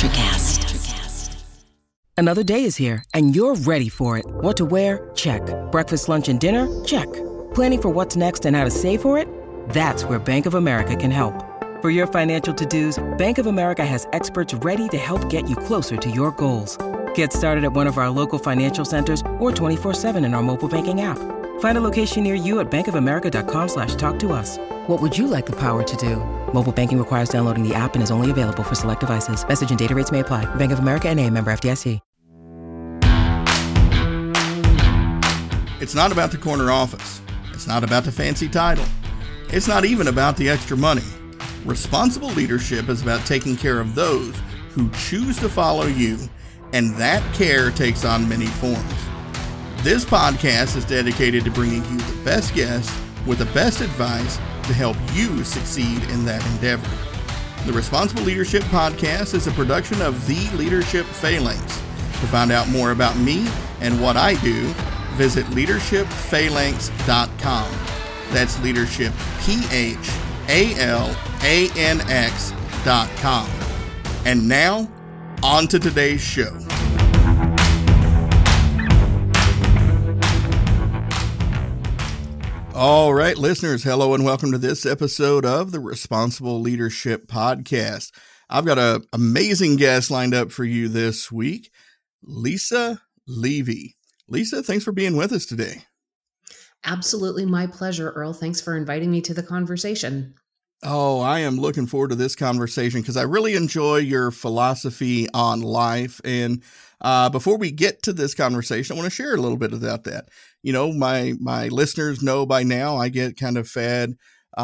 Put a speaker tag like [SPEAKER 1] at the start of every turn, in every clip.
[SPEAKER 1] Electrocast.
[SPEAKER 2] Another day is here, and you're ready for it. What to wear? Check. Breakfast, lunch, and dinner? Check. Planning for what's next and how to save for it? That's where Bank of America can help. For your financial to-dos, Bank of America has experts ready to help get you closer to your goals. Get started at one of our local financial centers or 24/7 in our mobile banking app. Find a location near you at bankofamerica.com/talktous. What would you like the power to do? Mobile banking requires downloading the app and is only available for select devices. Message and data rates may apply. Bank of America N.A., member FDIC.
[SPEAKER 3] It's not about the corner office. It's not about the fancy title. It's not even about the extra money. Responsible leadership is about taking care of those who choose to follow you, and that care takes on many forms. This podcast is dedicated to bringing you the best guests with the best advice to help you succeed in that endeavor. The Responsible Leadership Podcast is a production of The Leadership Phalanx. To find out more about me and what I do, visit leadershipphalanx.com. That's leadership, PHALANX.com. And now, on to today's show. All right, listeners, hello and welcome to this episode of the Responsible Leadership Podcast. I've got an amazing guest lined up for you this week, Lisa Levy. Lisa, thanks for being with us today.
[SPEAKER 4] Absolutely my pleasure, Earl. Thanks for inviting me to the conversation.
[SPEAKER 3] Oh, I am looking forward to this conversation because I really enjoy your philosophy on life. And before we get to this conversation, I want to share a little bit about that. You know, my listeners know by now I get kind of fed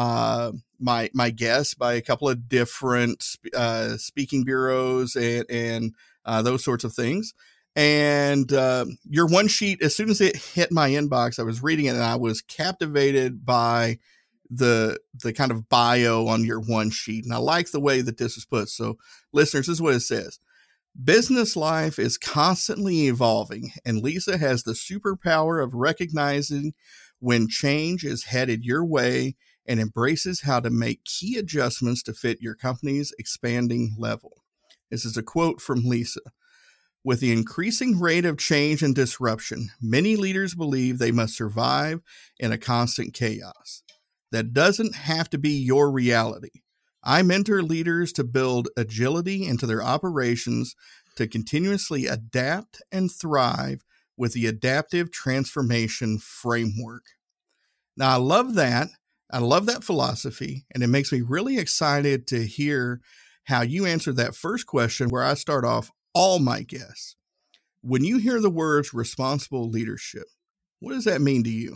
[SPEAKER 3] my guests by a couple of different speaking bureaus and those sorts of things. And your one sheet, as soon as it hit my inbox, I was reading it and I was captivated by the kind of bio on your one sheet. And I like the way that this is put. So listeners, this is what it says. Business life is constantly evolving, and Lisa has the superpower of recognizing when change is headed your way and embraces how to make key adjustments to fit your company's expanding level. This is a quote from Lisa. With the increasing rate of change and disruption, many leaders believe they must survive in a constant chaos. That doesn't have to be your reality. I mentor leaders to build agility into their operations to continuously adapt and thrive with the adaptive transformation framework. Now, I love that. I love that philosophy, and it makes me really excited to hear how you answer that first question where I start off all my guests. When you hear the words responsible leadership, what does that mean to you?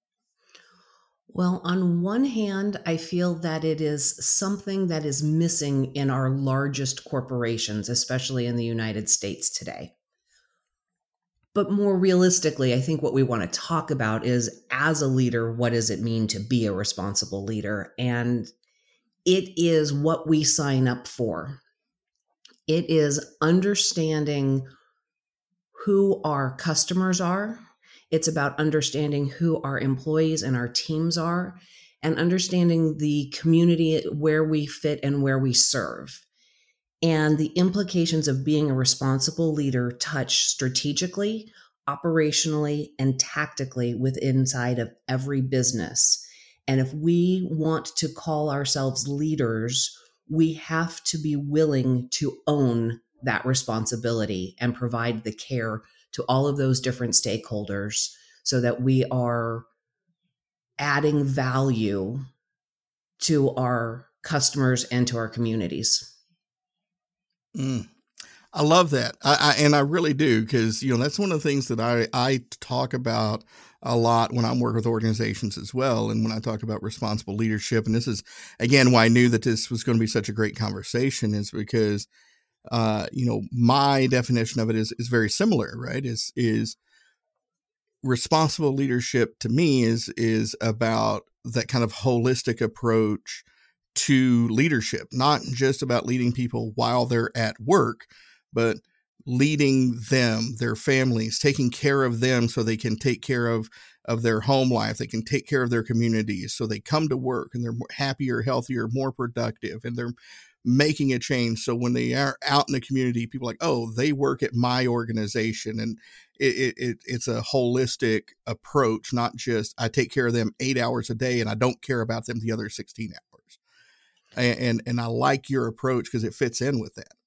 [SPEAKER 4] Well, on one hand, I feel that it is something that is missing in our largest corporations, especially in the United States today. But more realistically, I think what we want to talk about is, as a leader, what does it mean to be a responsible leader? And it is what we sign up for. It is understanding who our customers are. It's about understanding who our employees and our teams are, and understanding the community where we fit and where we serve. And the implications of being a responsible leader touch strategically, operationally, and tactically inside of every business. And if we want to call ourselves leaders, we have to be willing to own that responsibility and provide the care to all of those different stakeholders so that we are adding value to our customers and to our communities.
[SPEAKER 3] I love that. I really do, because, you know, that's one of the things that I talk about a lot when I'm working with organizations as well. And when I talk about responsible leadership, and this is, again, why I knew that this was going to be such a great conversation, is because you know, my definition of it is very similar, right? Is responsible leadership to me is about that kind of holistic approach to leadership, not just about leading people while they're at work, but leading them, their families, taking care of them so they can take care of of their home life. They can take care of their communities. So they come to work and they're happier, healthier, more productive, and they're making a change. So when they are out in the community, people are like, oh, they work at my organization. And it's a holistic approach, not just I take care of them 8 hours a day and I don't care about them the other 16 hours. And I like your approach because it fits in with that.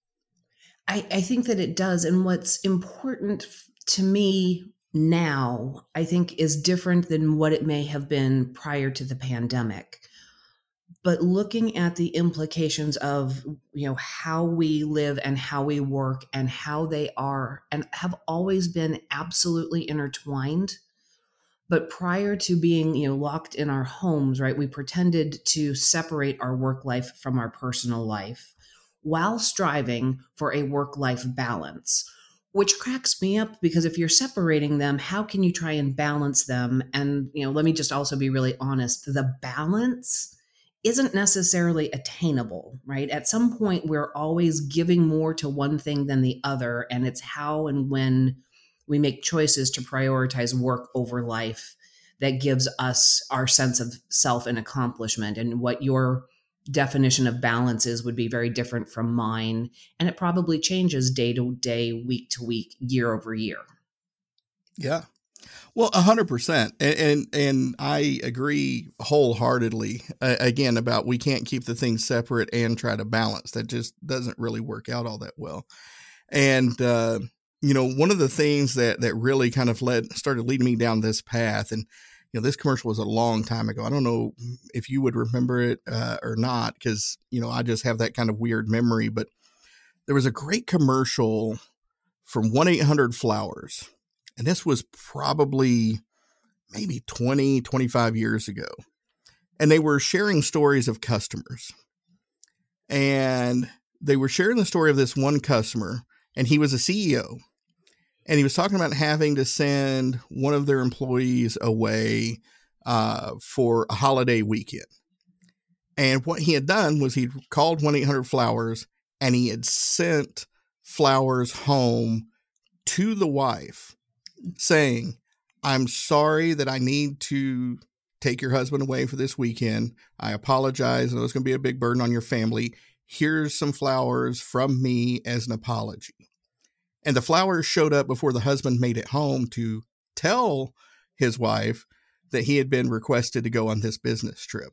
[SPEAKER 4] I think that it does. And what's important to me now, I think, is different than what it may have been prior to the pandemic. But looking at the implications of, how we live and how we work and how they are and have always been absolutely intertwined. But prior to being, locked in our homes, right, we pretended to separate our work life from our personal life while striving for a work-life balance, which cracks me up because if you're separating them, how can you try and balance them? And, let me just also be really honest, the balance isn't necessarily attainable, right? At some point, we're always giving more to one thing than the other, and it's how and when we make choices to prioritize work over life that gives us our sense of self and accomplishment. And what your definition of balance is would be very different from mine. And it probably changes day to day, week to week, year over year.
[SPEAKER 3] Yeah. Well, 100%. And I agree wholeheartedly, again, about we can't keep the things separate and try to balance. That just doesn't really work out all that well. And, one of the things that really kind of started leading me down this path, and, this commercial was a long time ago. I don't know if you would remember it or not, because, I just have that kind of weird memory, but there was a great commercial from 1-800-Flowers. And this was probably maybe 20, 25 years ago. And they were sharing stories of customers. And they were sharing the story of this one customer, and he was a CEO. And he was talking about having to send one of their employees away for a holiday weekend. And what he had done was he'd called 1-800-Flowers, and he had sent flowers home to the wife saying, I'm sorry that I need to take your husband away for this weekend. I apologize. I know it's going to be a big burden on your family. Here's some flowers from me as an apology. And the flowers showed up before the husband made it home to tell his wife that he had been requested to go on this business trip.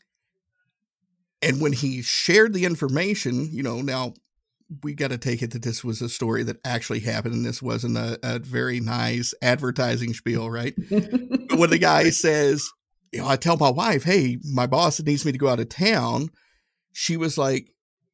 [SPEAKER 3] And when he shared the information, now we got to take it that this was a story that actually happened, and this wasn't a very nice advertising spiel, right? But when the guy says, I tell my wife, hey, my boss needs me to go out of town, she was like,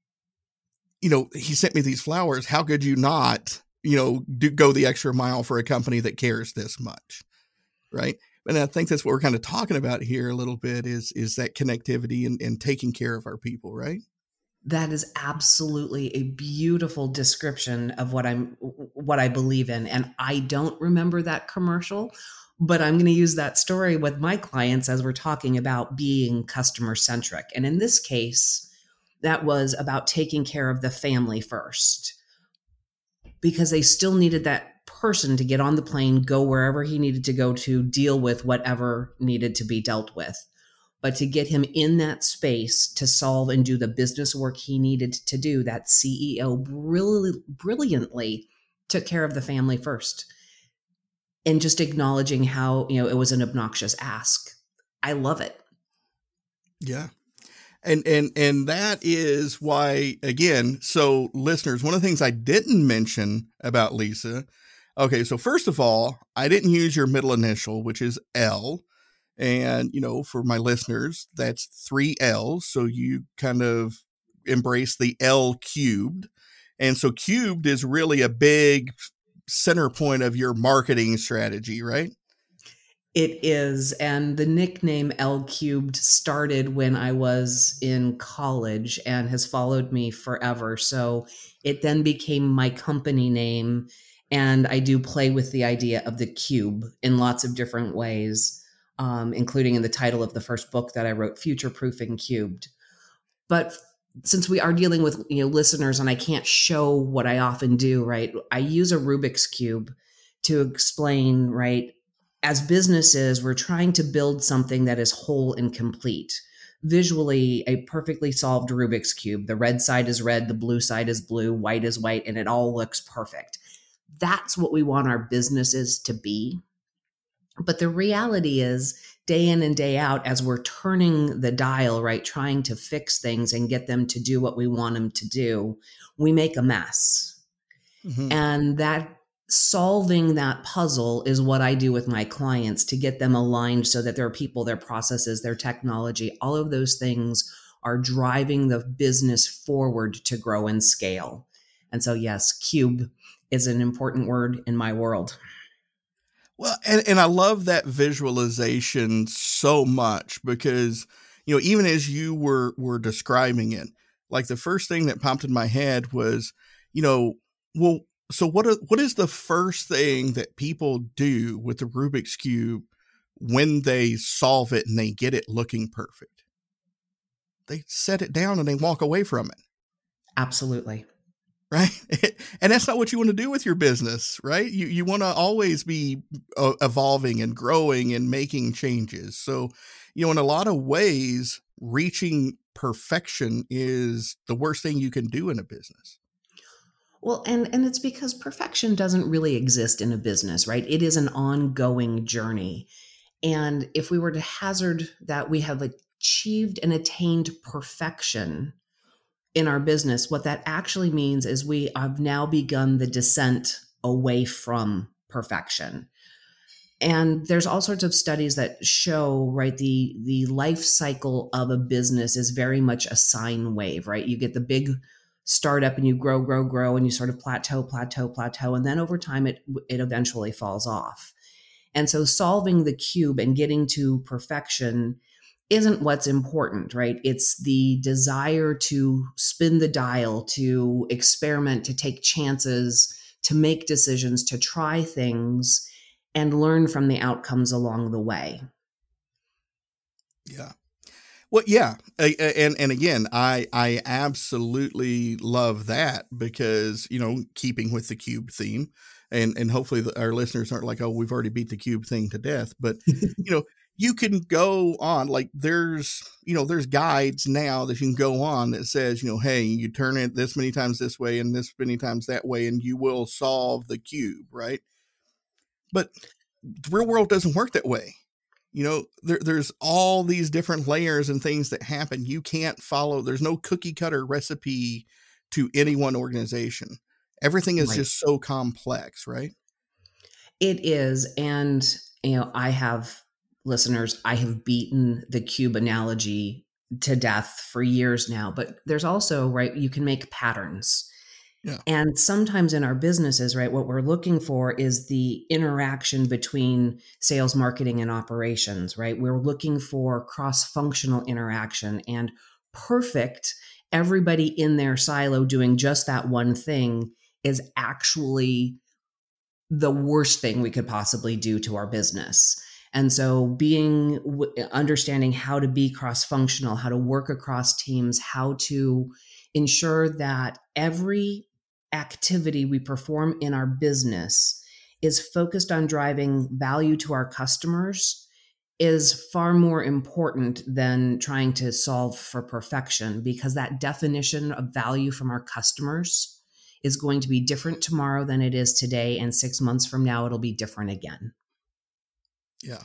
[SPEAKER 3] he sent me these flowers. How could you not, go the extra mile for a company that cares this much, right? And I think that's what we're kind of talking about here a little bit is that connectivity and taking care of our people, right?
[SPEAKER 4] That is absolutely a beautiful description of what I believe in. And I don't remember that commercial, but I'm going to use that story with my clients as we're talking about being customer centric. And in this case, that was about taking care of the family first, because they still needed that person to get on the plane, go wherever he needed to go to deal with whatever needed to be dealt with. But to get him in that space to solve and do the business work he needed to do, that CEO brilliantly took care of the family first. And just acknowledging how, it was an obnoxious ask. I love it.
[SPEAKER 3] Yeah. And that is why, again, so listeners, one of the things I didn't mention about Lisa, okay, so first of all, I didn't use your middle initial, which is L. And, for my listeners, that's 3 L's. So you kind of embrace the L cubed. And so cubed is really a big center point of your marketing strategy, right?
[SPEAKER 4] It is. And the nickname L cubed started when I was in college and has followed me forever. So it then became my company name. And I do play with the idea of the cube in lots of different ways. Including in the title of the first book that I wrote, Future Proofing Cubed. But since we are dealing with listeners, and I can't show what I often do, right? I use a Rubik's Cube to explain, right, as businesses, we're trying to build something that is whole and complete. Visually, a perfectly solved Rubik's Cube. The red side is red, the blue side is blue, white is white, and it all looks perfect. That's what we want our businesses to be. But the reality is, day in and day out, as we're turning the dial, right, trying to fix things and get them to do what we want them to do, we make a mess.
[SPEAKER 3] Mm-hmm.
[SPEAKER 4] And that solving that puzzle is what I do with my clients to get them aligned so that their people, their processes, their technology, all of those things are driving the business forward to grow and scale. And so, yes, cube is an important word in my world.
[SPEAKER 3] Well, and I love that visualization so much because, even as you were describing it, like the first thing that popped in my head was, well, so what is the first thing that people do with the Rubik's Cube when they solve it and they get it looking perfect? They set it down and they walk away from it.
[SPEAKER 4] Absolutely.
[SPEAKER 3] Right. And that's not what you want to do with your business, right? You want to always be evolving and growing and making changes. So, in a lot of ways, reaching perfection is the worst thing you can do in a business.
[SPEAKER 4] Well, and it's because perfection doesn't really exist in a business, right? It is an ongoing journey. And if we were to hazard that we have achieved and attained perfection in our business, what that actually means is we have now begun the descent away from perfection. And there's all sorts of studies that show, right, the life cycle of a business is very much a sine wave, right? You get the big startup and you grow, and you sort of plateau. And then over time, it eventually falls off. And so solving the cube and getting to perfection isn't what's important, right? It's the desire to spin the dial, to experiment, to take chances, to make decisions, to try things and learn from the outcomes along the way.
[SPEAKER 3] Yeah. Well, yeah. And again, I absolutely love that because, keeping with the cube theme and hopefully our listeners aren't like, oh, we've already beat the cube thing to death. But, you can go on like there's guides now that you can go on that says, hey, you turn it this many times this way and this many times that way, and you will solve the cube. Right. But the real world doesn't work that way. There's all these different layers and things that happen. You can't follow. There's no cookie cutter recipe to any one organization. Everything is just so complex, right?
[SPEAKER 4] It is. And, I have listeners, I have beaten the cube analogy to death for years now, but there's also, right, you can make patterns.
[SPEAKER 3] Yeah.
[SPEAKER 4] And sometimes in our businesses, right, what we're looking for is the interaction between sales, marketing, and operations, right? We're looking for cross-functional interaction and perfect. Everybody in their silo doing just that one thing is actually the worst thing we could possibly do to our business. And so understanding how to be cross-functional, how to work across teams, how to ensure that every activity we perform in our business is focused on driving value to our customers is far more important than trying to solve for perfection, because that definition of value from our customers is going to be different tomorrow than it is today. And 6 months from now, it'll be different again.
[SPEAKER 3] Yeah.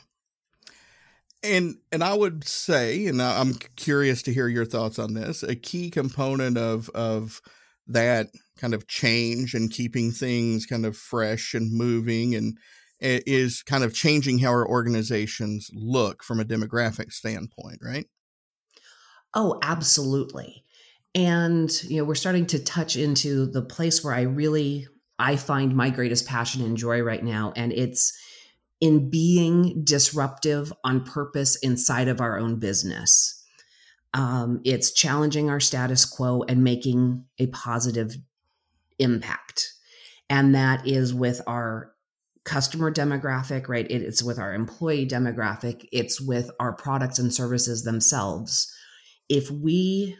[SPEAKER 3] And I would say, and I'm curious to hear your thoughts on this, a key component of that kind of change and keeping things kind of fresh and moving and is kind of changing how our organizations look from a demographic standpoint, right?
[SPEAKER 4] Oh, absolutely. And, we're starting to touch into the place where I find my greatest passion and joy right now. And it's in being disruptive on purpose inside of our own business. It's challenging our status quo and making a positive impact. And that is with our customer demographic, right? It's with our employee demographic. It's with our products and services themselves. If we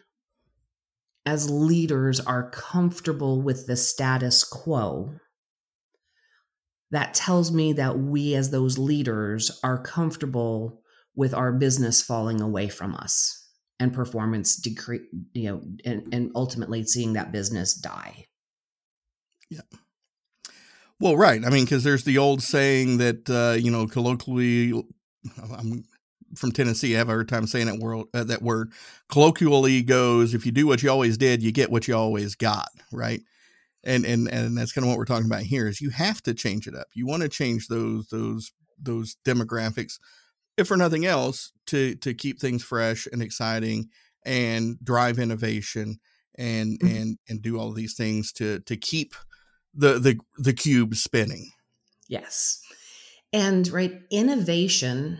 [SPEAKER 4] as leaders are comfortable with the status quo, that tells me that we as those leaders are comfortable with our business falling away from us and performance decrease, and ultimately seeing that business die.
[SPEAKER 3] Yeah. Well, right. I mean, because there's the old saying that, colloquially, I'm from Tennessee. I have a hard time saying that word. Colloquially goes, if you do what you always did, you get what you always got. Right. And that's kind of what we're talking about here is you have to change it up. You want to change those demographics, if for nothing else, to keep things fresh and exciting and drive innovation and do all of these things to keep the cube spinning.
[SPEAKER 4] Yes. And right, innovation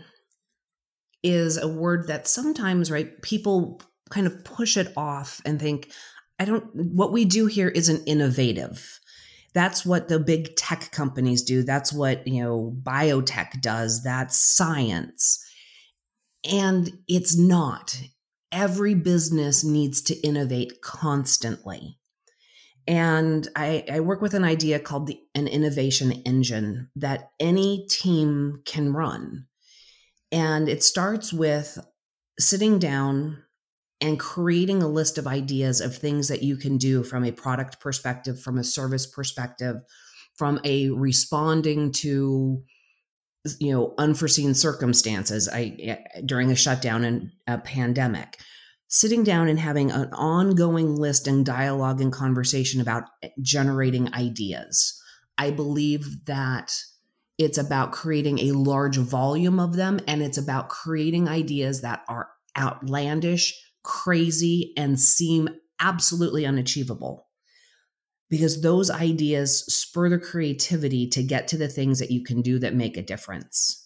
[SPEAKER 4] is a word that sometimes, right, people kind of push it off and think, what we do here isn't innovative. That's what the big tech companies do. That's what, biotech does. That's science. And it's not. Every business needs to innovate constantly. And I work with an idea called an innovation engine that any team can run. And it starts with sitting down and creating a list of ideas of things that you can do from a product perspective, from a service perspective, from a responding to, unforeseen circumstances during a shutdown and a pandemic. Sitting down and having an ongoing list and dialogue and conversation about generating ideas. I believe that it's about creating a large volume of them, and it's about creating ideas that are outlandish, crazy, and seem absolutely unachievable. Because those ideas spur the creativity to get to the things that you can do that make a difference.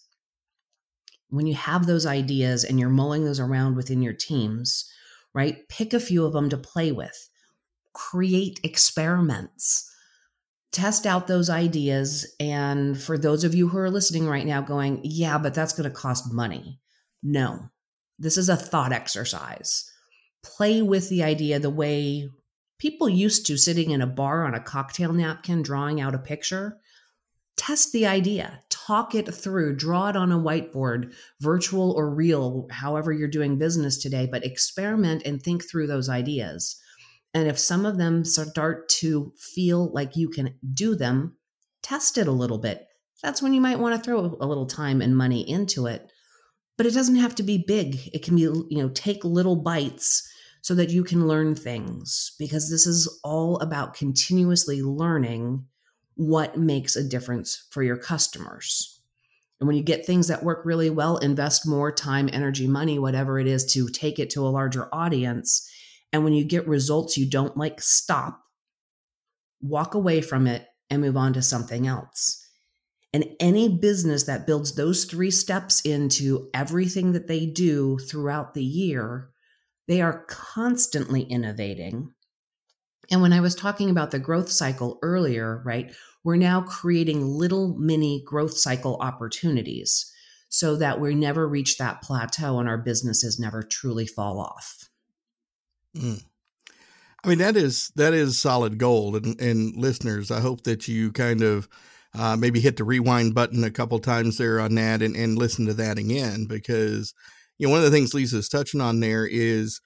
[SPEAKER 4] When you have those ideas and you're mulling those around within your teams, right? Pick a few of them to play with. Create experiments. Test out those ideas. And for those of you who are listening right now going, yeah, but that's going to cost money. No, this is a thought exercise. Play with the idea the way people used to, sitting in a bar on a cocktail napkin, drawing out a picture. Test the idea, talk it through, draw it on a whiteboard, virtual or real, however you're doing business today, but experiment and think through those ideas. And if some of them start to feel like you can do them, test it a little bit. That's when you might want to throw a little time and money into it. But it doesn't have to be big. It can be, take little bites so that you can learn things, because this is all about continuously learning what makes a difference for your customers. And when you get things that work really well, invest more time, energy, money, whatever it is, to take it to a larger audience. And when you get results you don't like, stop, walk away from it, and move on to something else. And any business that builds those 3 steps into everything that they do throughout the year, they are constantly innovating. And when I was talking about the growth cycle earlier, right, we're now creating little mini growth cycle opportunities so that we never reach that plateau and our businesses never truly fall off.
[SPEAKER 3] I mean, that is solid gold. And listeners, I hope that you kind of maybe hit the rewind button a couple times there on that and listen to that again, because, one of the things Lisa's touching on there is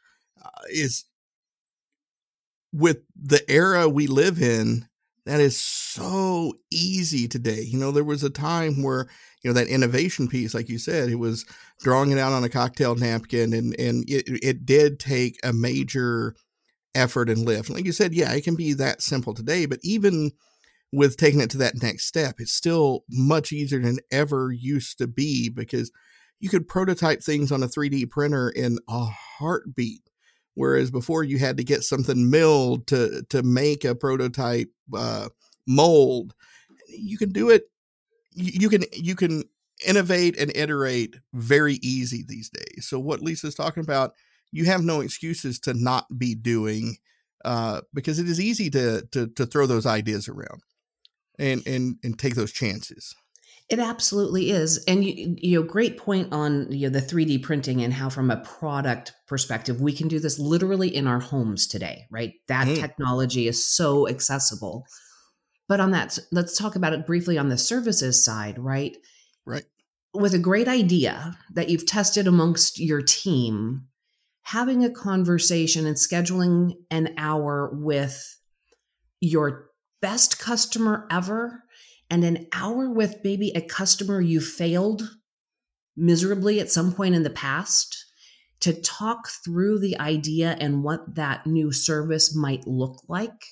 [SPEAKER 3] with the era we live in, that is so easy today. There was a time where, that innovation piece, like you said, it was drawing it out on a cocktail napkin, and it did take a major effort and lift. And like you said, yeah, it can be that simple today, but even with taking it to that next step, it's still much easier than it ever used to be, because you could prototype things on a 3D printer in a heartbeat. Whereas before you had to get something milled to make a prototype mold. You can do it. You can innovate and iterate very easy these days. So what Lisa's talking about, you have no excuses to not be doing, because it is easy to throw those ideas around and take those chances.
[SPEAKER 4] It absolutely is. And great point on the 3D printing and how from a product perspective, we can do this literally in our homes today, right? That technology is so accessible. But on that, let's talk about it briefly on the services side, right?
[SPEAKER 3] Right.
[SPEAKER 4] With a great idea that you've tested amongst your team, having a conversation and scheduling an hour with your best customer ever and an hour with maybe a customer you failed miserably at some point in the past to talk through the idea and what that new service might look like,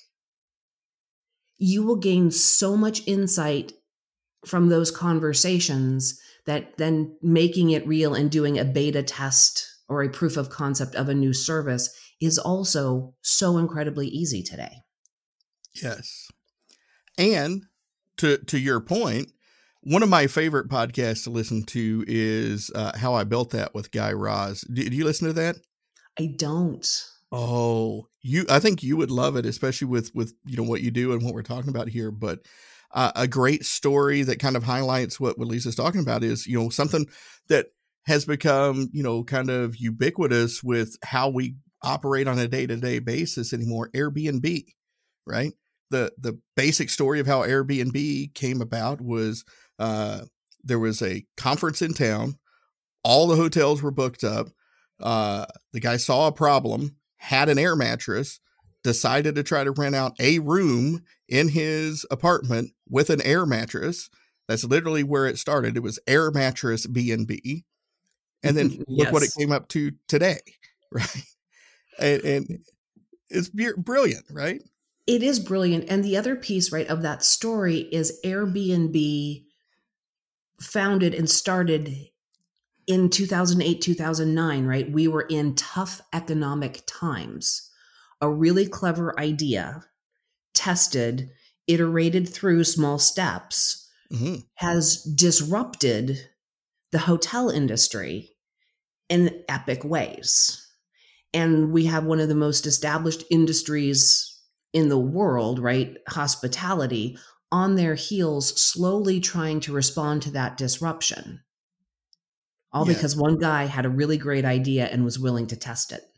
[SPEAKER 4] you will gain so much insight from those conversations that then making it real and doing a beta test or a proof of concept of a new service is also so incredibly easy today.
[SPEAKER 3] Yes. And to your point, one of my favorite podcasts to listen to is How I Built That with Guy Raz. Do you listen to that?
[SPEAKER 4] I don't.
[SPEAKER 3] Oh, I think you would love it, especially with what you do and what we're talking about here. But a great story that kind of highlights what Lisa's talking about is, something that has become, kind of ubiquitous with how we operate on a day-to-day basis anymore. Airbnb, right? The basic story of how Airbnb came about was there was a conference in town. All the hotels were booked up. The guy saw a problem, had an air mattress, decided to try to rent out a room in his apartment with an air mattress. That's literally where it started. It was Air Mattress B&B. And then look what it came up to today, right? And it's brilliant, right?
[SPEAKER 4] It is brilliant. And the other piece, right, of that story is Airbnb founded and started in 2008, 2009, right? We were in tough economic times. A really clever idea, tested, iterated through small steps, has disrupted the hotel industry in epic ways. And we have one of the most established industries in the world, right? Hospitality, on their heels, slowly trying to respond to that disruption. All because one guy had a really great idea and was willing to test it.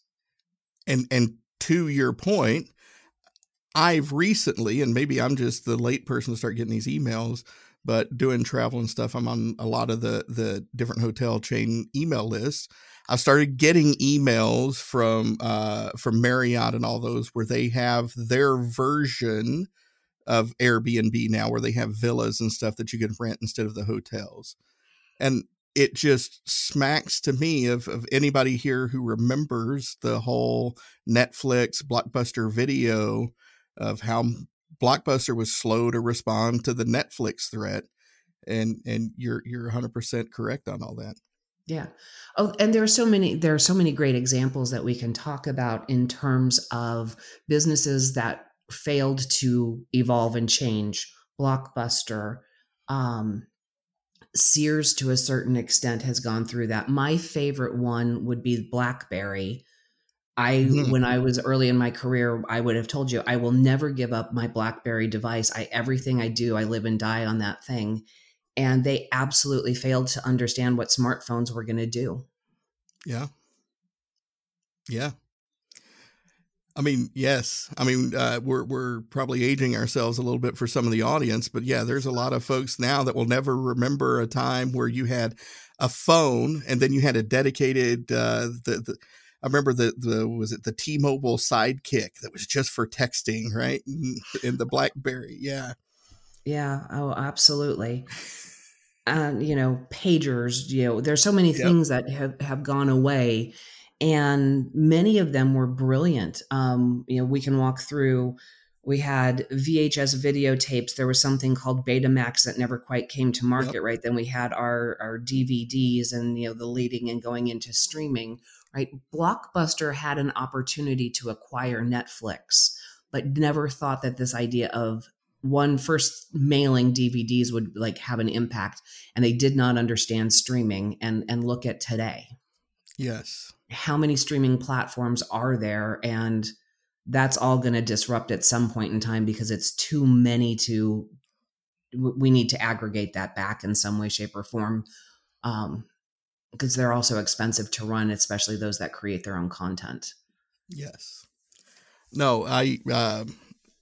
[SPEAKER 3] And to your point, I've recently, and maybe I'm just the late person to start getting these emails, but doing travel and stuff, I'm on a lot of the different hotel chain email lists. I started getting emails from Marriott and all those where they have their version of Airbnb now, where they have villas and stuff that you can rent instead of the hotels. And it just smacks to me of anybody here who remembers the whole Netflix Blockbuster video of how Blockbuster was slow to respond to the Netflix threat. And you're 100% correct on all that.
[SPEAKER 4] Yeah. Oh, and there are so many great examples that we can talk about in terms of businesses that failed to evolve and change. Blockbuster, Sears to a certain extent has gone through that. My favorite one would be BlackBerry. When I was early in my career, I would have told you, I will never give up my BlackBerry device. Everything I do, I live and die on that thing. And they absolutely failed to understand what smartphones were going to do.
[SPEAKER 3] Yeah. Yeah. I mean, yes. I mean, we're probably aging ourselves a little bit for some of the audience, but yeah, there's a lot of folks now that will never remember a time where you had a phone and then you had a dedicated, I remember was it the T-Mobile Sidekick that was just for texting, right? In the BlackBerry. Yeah.
[SPEAKER 4] Yeah. Oh, absolutely. Pagers, there's so many things that have gone away, and many of them were brilliant. We can walk through. We had VHS videotapes. There was something called Betamax that never quite came to market, right? Then we had our DVDs and, the leading and going into streaming, right? Blockbuster had an opportunity to acquire Netflix, but never thought that this idea of first mailing DVDs would have an impact, and they did not understand streaming. And look at today.
[SPEAKER 3] Yes.
[SPEAKER 4] How many streaming platforms are there? And that's all going to disrupt at some point in time because it's too many we need to aggregate that back in some way, shape, or form. Because they're also expensive to run, especially those that create their own content.
[SPEAKER 3] Yes. No,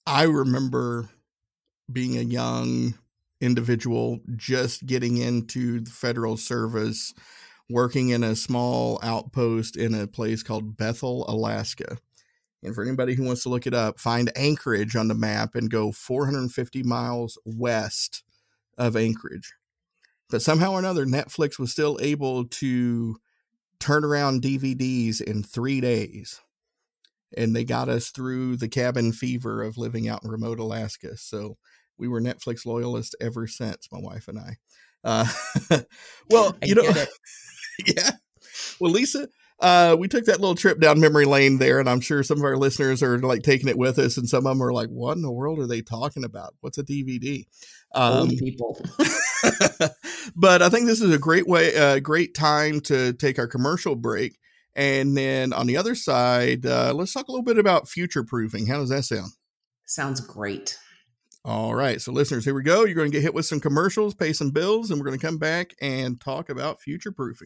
[SPEAKER 3] I remember being a young individual just getting into the federal service, working in a small outpost in a place called Bethel, Alaska. And for anybody who wants to look it up, find Anchorage on the map and go 450 miles west of Anchorage. But somehow or another, Netflix was still able to turn around DVDs in 3 days. And they got us through the cabin fever of living out in remote Alaska. So we were Netflix loyalists ever since, my wife and I. Well,
[SPEAKER 4] I get it.
[SPEAKER 3] Yeah. Well, Lisa, we took that little trip down memory lane there, and I'm sure some of our listeners are like taking it with us, and some of them are like, what in the world are they talking about? What's a DVD?
[SPEAKER 4] Old people.
[SPEAKER 3] But I think this is a great time to take our commercial break. And then on the other side, let's talk a little bit about future proofing. How does that sound?
[SPEAKER 4] Sounds great.
[SPEAKER 3] All right. So listeners, here we go. You're going to get hit with some commercials, pay some bills, and we're going to come back and talk about future proofing.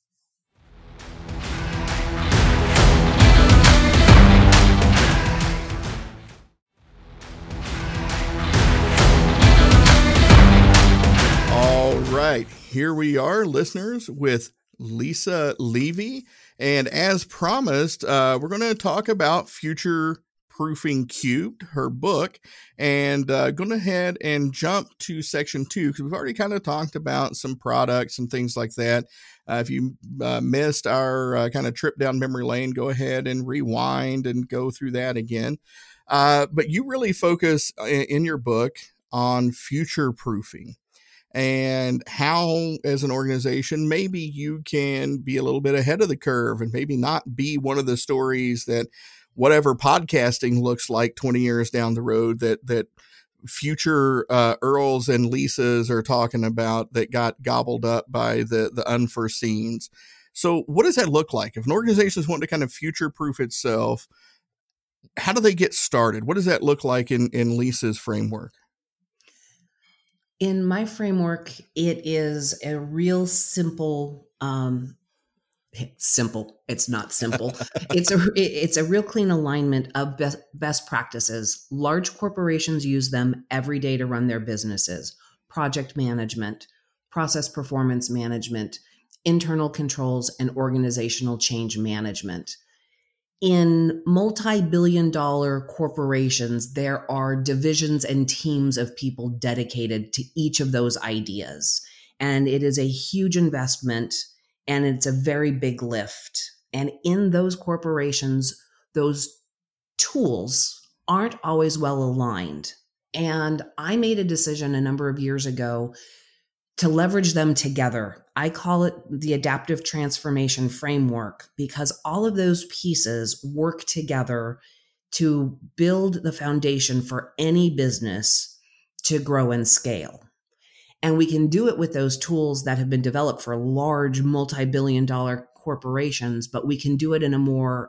[SPEAKER 3] All right. Here we are, listeners, with Lisa Levy. And as promised, we're going to talk about Future Proofing Cubed, her book, and going ahead and jump to section 2, because we've already kind of talked about some products and things like that. If you missed our kind of trip down memory lane, go ahead and rewind and go through that again. But you really focus in your book on future proofing, and how, as an organization, maybe you can be a little bit ahead of the curve and maybe not be one of the stories that whatever podcasting looks like 20 years down the road that future Earls and Lisas are talking about that got gobbled up by the unforeseens. So what does that look like? If an organization is wanting to kind of future-proof itself, how do they get started? What does that look like in Lisa's framework?
[SPEAKER 4] In my framework, it is a real simple, it's not simple. It's a real clean alignment of best practices. Large corporations use them every day to run their businesses: project management, process performance management, internal controls, and organizational change management. In multi-billion-dollar corporations, there are divisions and teams of people dedicated to each of those ideas. And it is a huge investment, and it's a very big lift. And in those corporations, those tools aren't always well aligned. And I made a decision a number of years ago to leverage them together. I call it the adaptive transformation framework, because all of those pieces work together to build the foundation for any business to grow and scale. And we can do it with those tools that have been developed for large multi-billion-dollar corporations, but we can do it in a more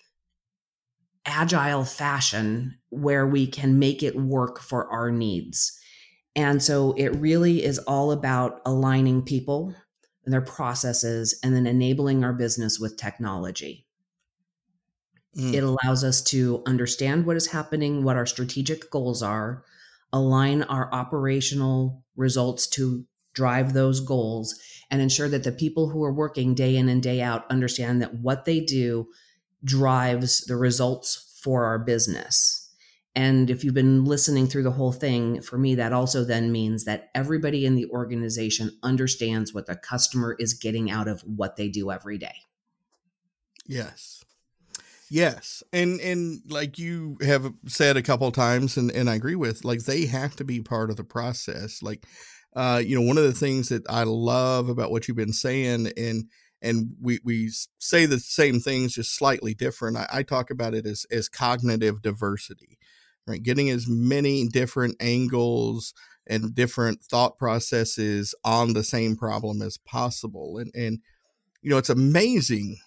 [SPEAKER 4] agile fashion where we can make it work for our needs. And so it really is all about aligning people and their processes and then enabling our business with technology. It allows us to understand what is happening, what our strategic goals are, align our operational results to drive those goals, and ensure that the people who are working day in and day out understand that what they do drives the results for our business. And if you've been listening through the whole thing, for me, that also then means that everybody in the organization understands what the customer is getting out of what they do every day.
[SPEAKER 3] Yes. Yes. And like you have said a couple of times, and I agree with, like, they have to be part of the process. Like, one of the things that I love about what you've been saying, and we say the same things, just slightly different. I talk about it as cognitive diversity, right? Getting as many different angles and different thought processes on the same problem as possible. And it's amazing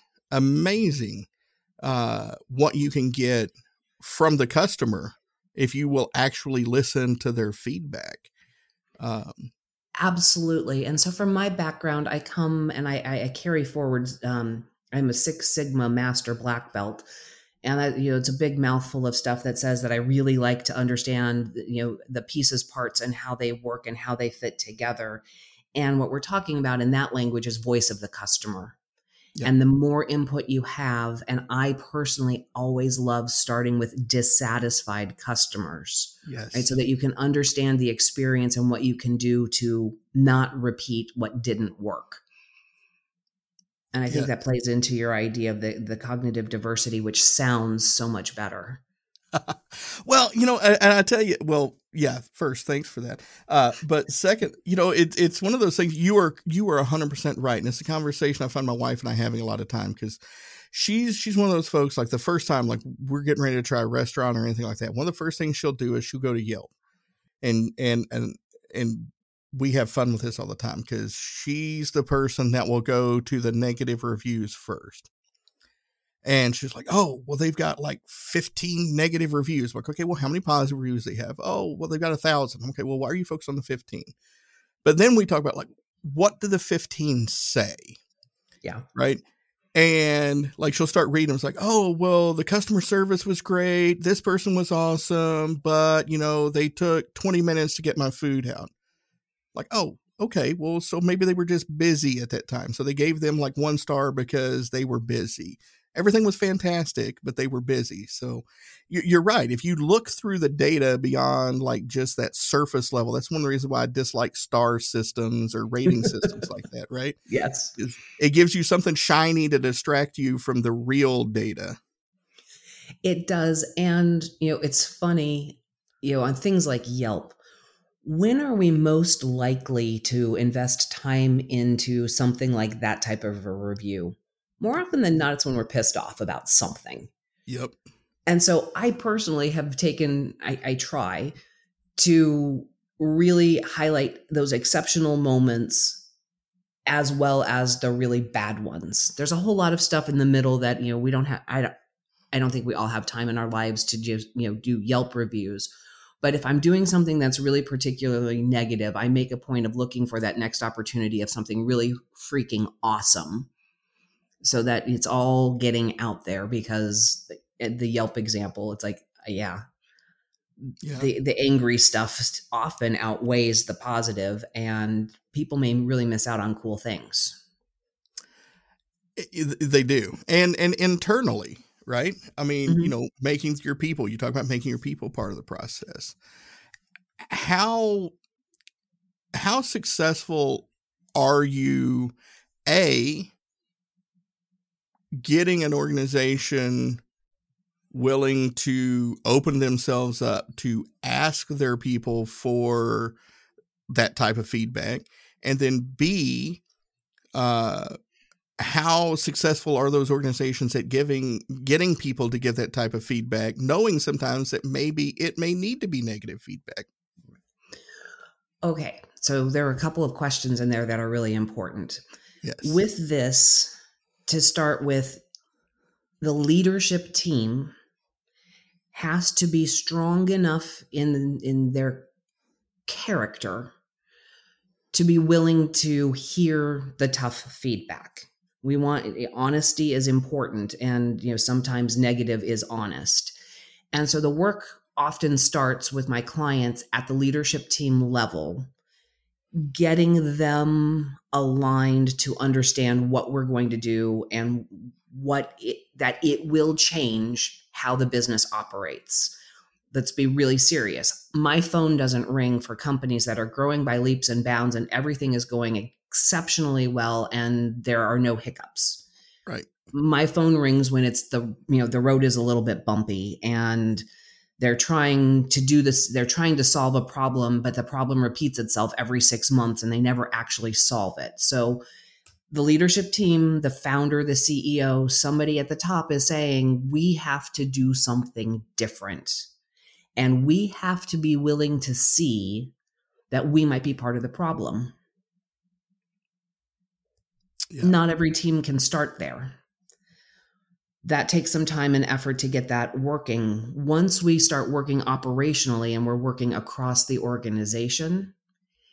[SPEAKER 3] what you can get from the customer if you will actually listen to their feedback.
[SPEAKER 4] Absolutely. And so from my background, I come and I carry forward, I'm a Six Sigma master black belt. And that, it's a big mouthful of stuff that says that I really like to understand, the pieces, parts, and how they work and how they fit together. And what we're talking about in that language is voice of the customer.
[SPEAKER 3] Yep.
[SPEAKER 4] And the more input you have, and I personally always love starting with dissatisfied customers,
[SPEAKER 3] Yes.
[SPEAKER 4] right? So that you can understand the experience and what you can do to not repeat what didn't work. And I think that plays into your idea of the cognitive diversity, which sounds so much better.
[SPEAKER 3] Well, and I tell you, first, thanks for that. But second, it's one of those things. You are 100% right, and it's a conversation I find my wife and I having a lot of time, because she's one of those folks, like the first time, like we're getting ready to try a restaurant or anything like that, one of the first things she'll do is she'll go to Yelp, and we have fun with this all the time, because she's the person that will go to the negative reviews first. And she's like, oh, well, they've got like 15 negative reviews. I'm like, okay, well, how many positive reviews they have? Oh, well, they've got 1,000. Okay, well, why are you focused on the 15? But then we talk about, like, what do the 15 say?
[SPEAKER 4] Yeah.
[SPEAKER 3] Right. And like, she'll start reading. It's like, oh, well, the customer service was great. This person was awesome. But, they took 20 minutes to get my food out. Like, oh, okay, well, so maybe they were just busy at that time. So they gave them like 1 star because they were busy. Everything was fantastic, but they were busy. So you're right. If you look through the data beyond like just that surface level, that's one of the reasons why I dislike star systems or rating systems like that, right?
[SPEAKER 4] Yes.
[SPEAKER 3] It gives you something shiny to distract you from the real data.
[SPEAKER 4] It does. And, it's funny, on things like Yelp, when are we most likely to invest time into something like that type of a review? More often than not, it's when we're pissed off about something.
[SPEAKER 3] Yep.
[SPEAKER 4] And so I personally have I try to really highlight those exceptional moments as well as the really bad ones. There's a whole lot of stuff in the middle that, we don't have. I don't think we all have time in our lives to just, do Yelp reviews. But if I'm doing something that's really particularly negative, I make a point of looking for that next opportunity of something really freaking awesome, so that it's all getting out there. Because the Yelp example, it's like, the angry stuff often outweighs the positive, and people may really miss out on cool things.
[SPEAKER 3] They do. And internally, right? I mean,
[SPEAKER 4] Mm-hmm.
[SPEAKER 3] Making your people, you talk about making your people part of the process. How successful are you, getting an organization willing to open themselves up to ask their people for that type of feedback? And then B, how successful are those organizations at getting people to give that type of feedback, knowing sometimes that maybe it may need to be negative feedback?
[SPEAKER 4] Okay. So there are a couple of questions in there that are really important.
[SPEAKER 3] Yes.
[SPEAKER 4] With this, to start with, the leadership team has to be strong enough in their character to be willing to hear the tough feedback. Honesty is important, and sometimes negative is honest. And so the work often starts with my clients at the leadership team level, getting them aligned to understand what we're going to do and that it will change how the business operates. Let's be really serious. My phone doesn't ring for companies that are growing by leaps and bounds and everything is going exceptionally well and there are no hiccups.
[SPEAKER 3] Right.
[SPEAKER 4] My phone rings when it's the road is a little bit bumpy and they're trying to do this. They're trying to solve a problem, but the problem repeats itself every 6 months and they never actually solve it. So the leadership team, the founder, the CEO, somebody at the top is saying, we have to do something different. And we have to be willing to see that we might be part of the problem. Yeah. Not every team can start there. That takes some time and effort to get that working. Once we start working operationally and we're working across the organization,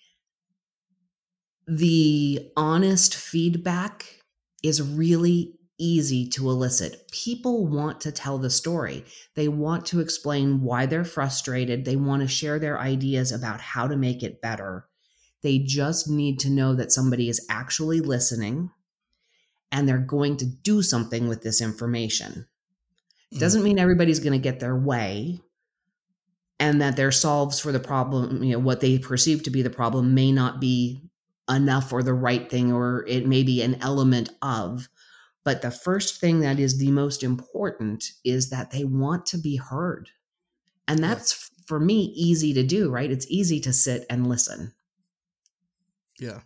[SPEAKER 4] the honest feedback is really easy to elicit. People want to tell the story. They want to explain why they're frustrated. They want to share their ideas about how to make it better. They just need to know that somebody is actually listening and they're going to do something with this information. Doesn't mean everybody's going to get their way and that their solves for the problem, what they perceive to be the problem may not be enough or the right thing, or it may be an element of. But the first thing that is the most important is that they want to be heard. And that's, for me, easy to do, right? It's easy to sit and listen.
[SPEAKER 3] Yeah.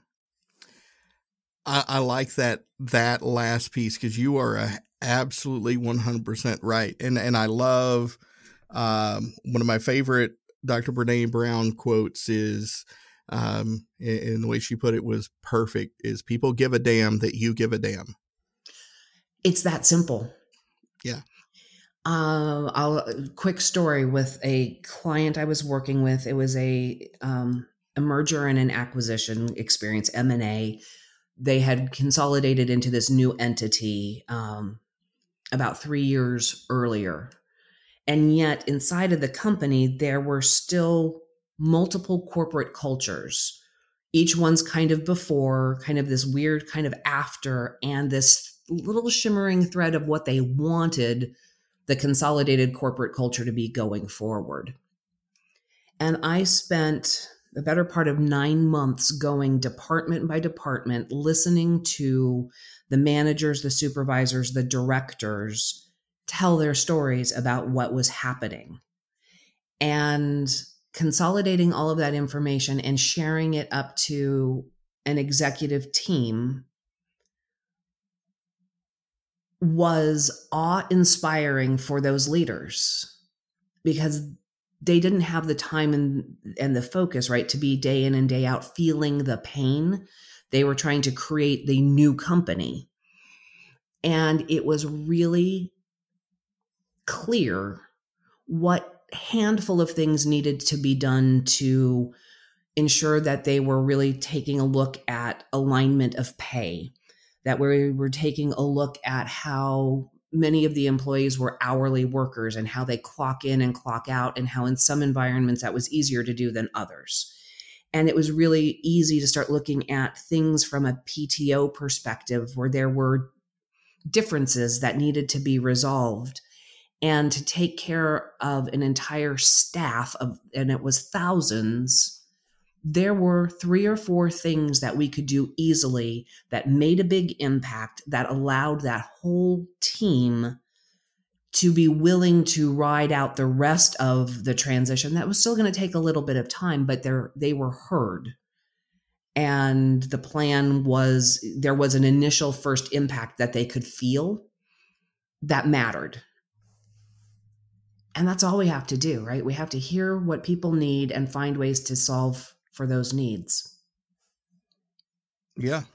[SPEAKER 3] I like that last piece, because you are absolutely 100% right. And I love one of my favorite Dr. Brene Brown quotes is, and the way she put it was perfect, is people give a damn that you give a damn.
[SPEAKER 4] It's that simple.
[SPEAKER 3] Yeah.
[SPEAKER 4] Quick story with a client I was working with. It was a merger and an acquisition experience, M&A. They had consolidated into this new entity about 3 years earlier. And yet inside of the company, there were still multiple corporate cultures. Each one's kind of before, kind of this weird kind of after, and this little shimmering thread of what they wanted the consolidated corporate culture to be going forward. And I spent the better part of 9 months going department by department, listening to the managers, the supervisors, the directors tell their stories about what was happening, and consolidating all of that information and sharing it up to an executive team was awe-inspiring for those leaders, because they didn't have the time and the focus, right, to be day in and day out feeling the pain. They were trying to create the new company. And it was really clear what handful of things needed to be done to ensure that they were really taking a look at alignment of pay, that we were taking a look at how many of the employees were hourly workers and how they clock in and clock out, and how in some environments that was easier to do than others. And it was really easy to start looking at things from a PTO perspective, where there were differences that needed to be resolved, and to take care of an entire staff of, and it was thousands. There were 3 or 4 things that we could do easily that made a big impact, that allowed that whole team to be willing to ride out the rest of the transition. That was still going to take a little bit of time, but they were heard. And the plan was, there was an initial first impact that they could feel that mattered. And that's all we have to do, right? We have to hear what people need and find ways to solve for those needs.
[SPEAKER 3] Yeah.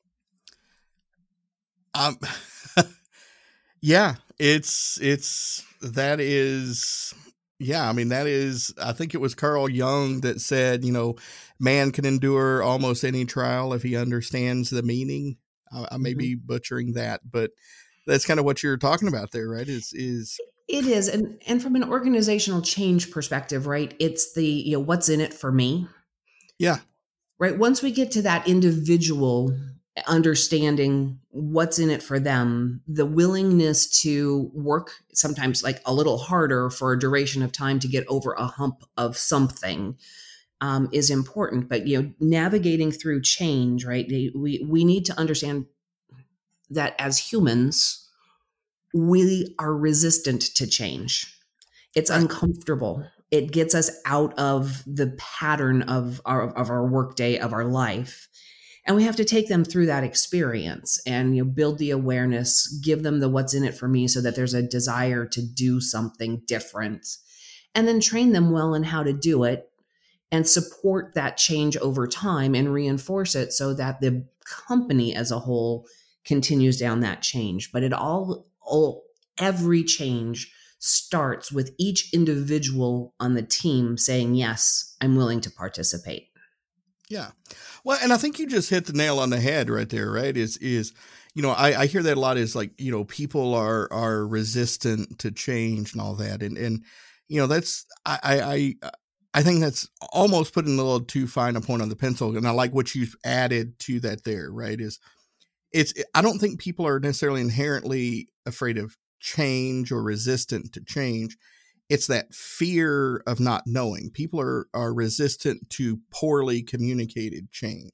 [SPEAKER 3] Yeah, that is, yeah. I mean, that is, I think it was Carl Jung that said, man can endure almost any trial if he understands the meaning. I may be butchering that, but that's kind of what you're talking about there, right?
[SPEAKER 4] It is. And from an organizational change perspective, right? It's the, what's in it for me?
[SPEAKER 3] Yeah.
[SPEAKER 4] Right. Once we get to that individual understanding what's in it for them, the willingness to work sometimes like a little harder for a duration of time to get over a hump of something is important. But, navigating through change, right? We need to understand that as humans, we are resistant to change. It's uncomfortable. It gets us out of the pattern of our workday, of our life. And we have to take them through that experience and build the awareness, give them the what's in it for me, so that there's a desire to do something different, and then train them well in how to do it, and support that change over time and reinforce it so that the company as a whole continues down that change. But every change starts with each individual on the team saying, yes, I'm willing to participate.
[SPEAKER 3] Yeah. Well, and I think you just hit the nail on the head right there, right? I hear that a lot is like, people are resistant to change and all that. And that's, I think that's almost putting a little too fine a point on the pencil. And I like what you've added to that there, right? I don't think people are necessarily inherently afraid of change or resistant to change. It's that fear of not knowing. People are resistant to poorly communicated change.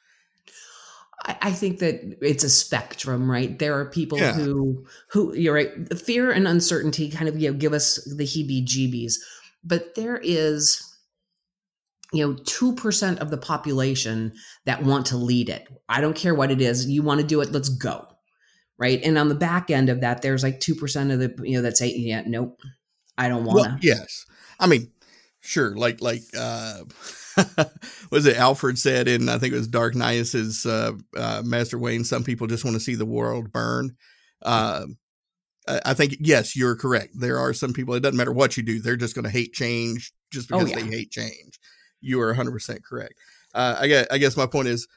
[SPEAKER 4] I think that it's a spectrum, right? There are people
[SPEAKER 3] Yeah.
[SPEAKER 4] who you're right, fear and uncertainty kind of give us the heebie-jeebies, but there is 2% of the population that want to lead it. I don't care what it is. You want to do it, let's go. Right. And on the back end of that, there's like 2% of the, that say, yeah, nope, I don't want to.
[SPEAKER 3] Well, yes. I mean, sure. Like, was it Alfred said in, I think it was Dark Knight's Master Wayne, some people just want to see the world burn. I think, yes, you're correct. There are some people, it doesn't matter what you do. They're just going to hate change just because they hate change. You are 100% correct. I guess my point is,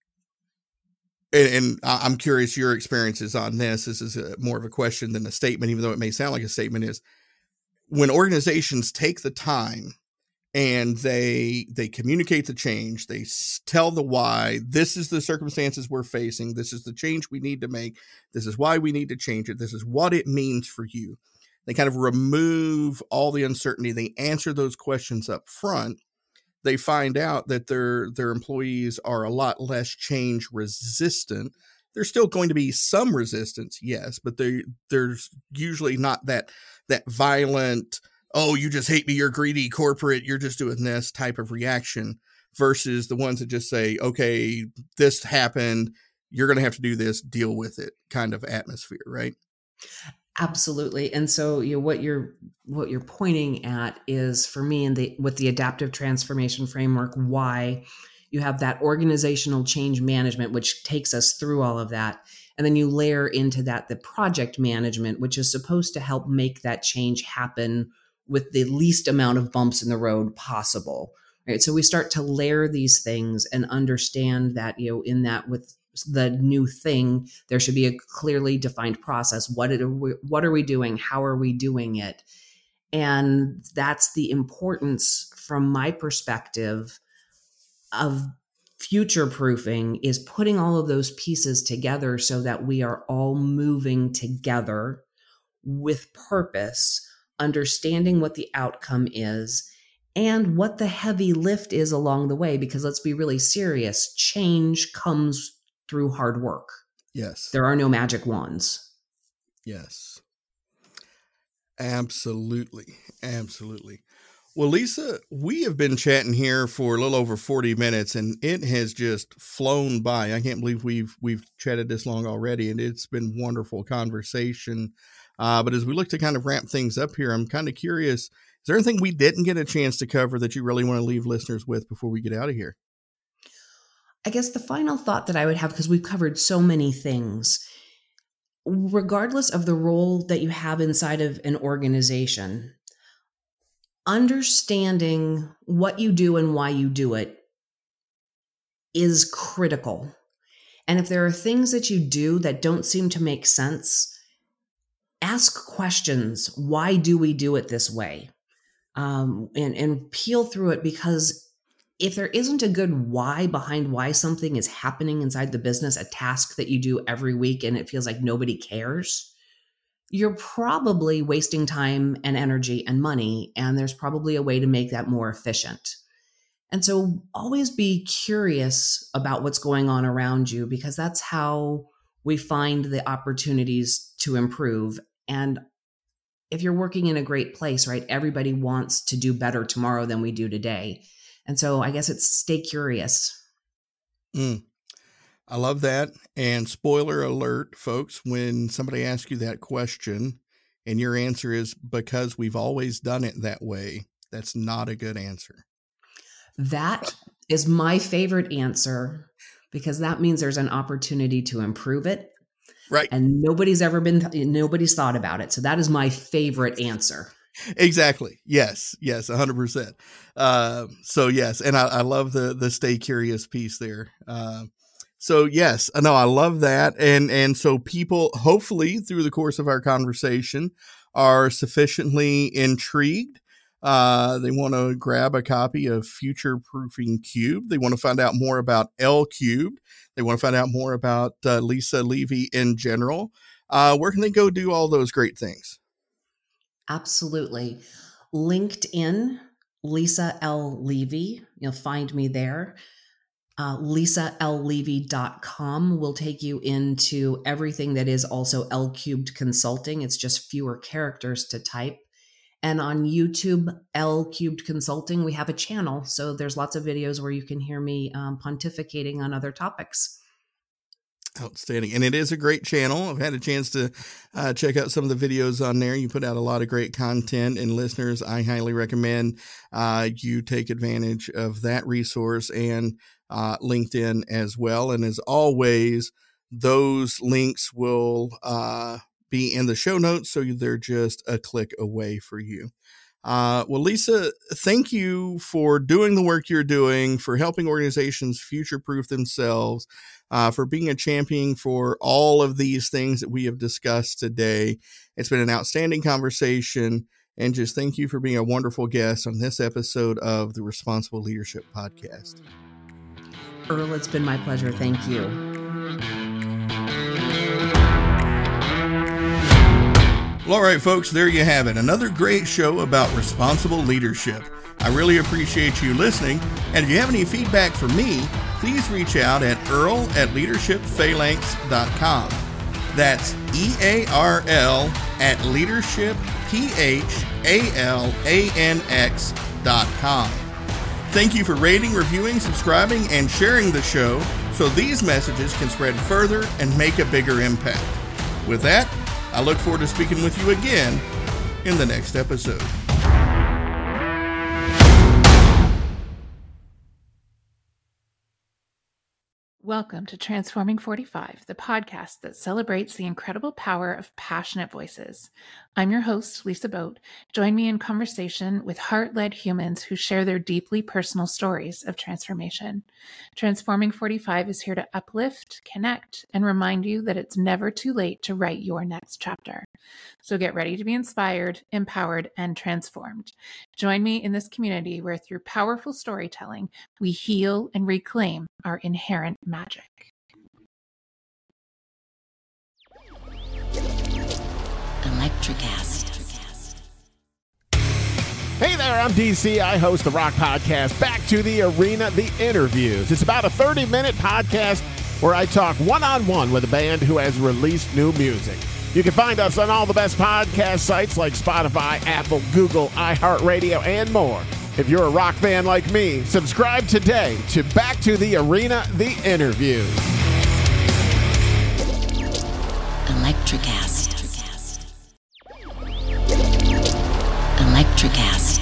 [SPEAKER 3] and I'm curious your experiences on this. This is more of a question than a statement, even though it may sound like a statement, is when organizations take the time and they communicate the change, they tell the why, this is the circumstances we're facing, this is the change we need to make, this is why we need to change it, this is what it means for you. They kind of remove all the uncertainty. They answer those questions up front. They find out that their employees are a lot less change resistant. There's still going to be some resistance, yes, but there's usually not that violent, oh, you just hate me, you're greedy corporate, you're just doing this type of reaction, versus the ones that just say, okay, this happened, you're going to have to do this, deal with it kind of atmosphere, right?
[SPEAKER 4] Absolutely. And so what you're pointing at is, for me, with the adaptive transformation framework, why you have that organizational change management, which takes us through all of that. And then you layer into that the project management, which is supposed to help make that change happen with the least amount of bumps in the road possible. Right. So we start to layer these things and understand that, in that with the new thing, there should be a clearly defined process. What are we doing? How are we doing it? And that's the importance, from my perspective, of future proofing, is putting all of those pieces together so that we are all moving together with purpose, understanding what the outcome is and what the heavy lift is along the way. Because let's be really serious, change comes through hard work.
[SPEAKER 3] Yes.
[SPEAKER 4] There are no magic wands.
[SPEAKER 3] Yes. Absolutely. Absolutely. Well, Lisa, we have been chatting here for a little over 40 minutes and it has just flown by. I can't believe we've chatted this long already, and it's been wonderful conversation. But as we look to kind of ramp things up here, I'm kind of curious, is there anything we didn't get a chance to cover that you really want to leave listeners with before we get out of here?
[SPEAKER 4] I guess the final thought that I would have, because we've covered so many things, regardless of the role that you have inside of an organization, understanding what you do and why you do it is critical. And if there are things that you do that don't seem to make sense, ask questions. Why do we do it this way? And peel through it, because if there isn't a good why behind why something is happening inside the business, a task that you do every week and it feels like nobody cares, you're probably wasting time and energy and money, and there's probably a way to make that more efficient. And so always be curious about what's going on around you, because that's how we find the opportunities to improve. And if you're working in a great place, right, everybody wants to do better tomorrow than we do today. And so I guess it's stay curious.
[SPEAKER 3] I love that. And spoiler alert, folks, when somebody asks you that question and your answer is because we've always done it that way, that's not a good answer.
[SPEAKER 4] That is my favorite answer, because that means there's an opportunity to improve it.
[SPEAKER 3] Right.
[SPEAKER 4] And nobody's thought about it. So that is my favorite answer.
[SPEAKER 3] Exactly. Yes. 100%. So yes. And I love the stay curious piece there. So yes, no, I love that. And so people, hopefully through the course of our conversation, are sufficiently intrigued. They want to grab a copy of Future Proofing Cubed. They want to find out more about L Cubed. They want to find out more about Lisa Levy in general. Where can they go do all those great things?
[SPEAKER 4] Absolutely. LinkedIn, Lisa L. Levy. You'll find me there. LisaLLevy.com will take you into everything that is also L Cubed Consulting. It's just fewer characters to type. And on YouTube, L Cubed Consulting, we have a channel. So there's lots of videos where you can hear me pontificating on other topics.
[SPEAKER 3] Outstanding. And it is a great channel. I've had a chance to check out some of the videos on there. You put out a lot of great content, and listeners, I highly recommend you take advantage of that resource and LinkedIn as well. And as always, those links will be in the show notes, so they're just a click away for you. Well, Lisa, thank you for doing the work you're doing, for helping organizations future-proof themselves, for being a champion for all of these things that we have discussed today. It's been an outstanding conversation, and just thank you for being a wonderful guest on this episode of the Responsible Leadership Podcast.
[SPEAKER 4] Earl, it's been my pleasure. Thank you.
[SPEAKER 3] Well, all right, folks, there you have it. Another great show about responsible leadership. I really appreciate you listening. And if you have any feedback for me, please reach out at earl@leadershipphalanx.com. That's EARL@leadershipphalanx.com. Thank you for rating, reviewing, subscribing, and sharing the show so these messages can spread further and make a bigger impact. With that, I look forward to speaking with you again in the next episode.
[SPEAKER 1] Welcome to Transforming 45, the podcast that celebrates the incredible power of passionate voices. I'm your host, Lisa Boat. Join me in conversation with heart-led humans who share their deeply personal stories of transformation. Transforming 45 is here to uplift, connect, and remind you that it's never too late to write your next chapter. So get ready to be inspired, empowered, and transformed. Join me in this community where through powerful storytelling, we heal and reclaim our inherent magic.
[SPEAKER 5] Electricast.
[SPEAKER 6] Hey there, I'm DC. I host the rock podcast, Back to the Arena, The Interviews. It's about a 30-minute podcast where I talk one-on-one with a band who has released new music. You can find us on all the best podcast sites like Spotify, Apple, Google, iHeartRadio, and more. If you're a rock fan like me, subscribe today to Back to the Arena, The Interviews.
[SPEAKER 5] Electricast. Electricast.